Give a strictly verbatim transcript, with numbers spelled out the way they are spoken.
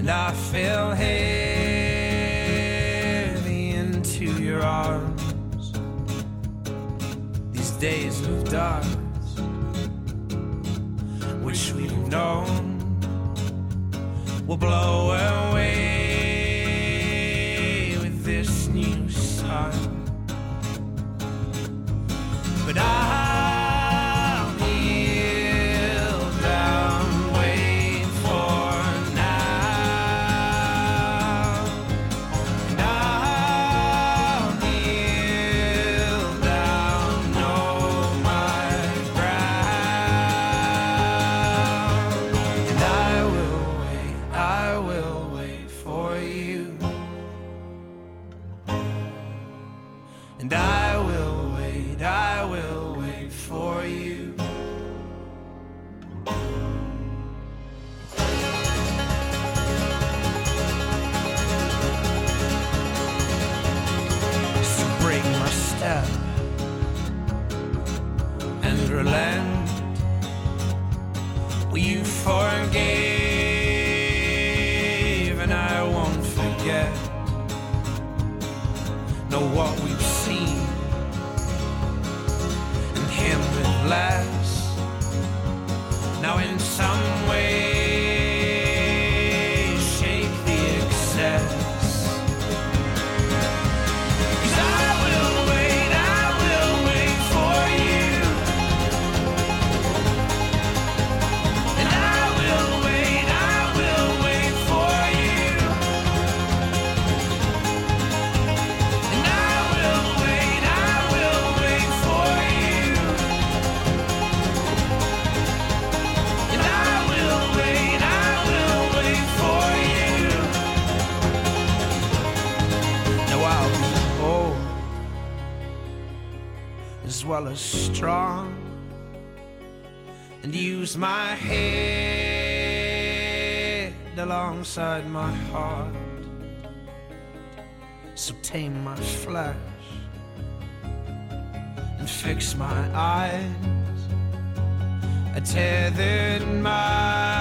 and I fell heavy into your arms. These days of dark, which we've known, will blow away with this new sun. But I'll kneel down, wait for now. And I'll kneel down, know my ground. And I will wait, I will wait for you. And I will wait, I will wait for you. So break my step and relent. Well, you forgave and I won't forget. Know what we've seen and him with less. Now in some way shake the excess. 'Cause I will wait, I will wait for you. And I will wait, I will wait for you. And I will wait, I will wait for you. And I will wait, I will wait for you. Now I'll be old as well as strong, and use my head alongside my heart. So tame my flesh and fix my eyes. I tethered my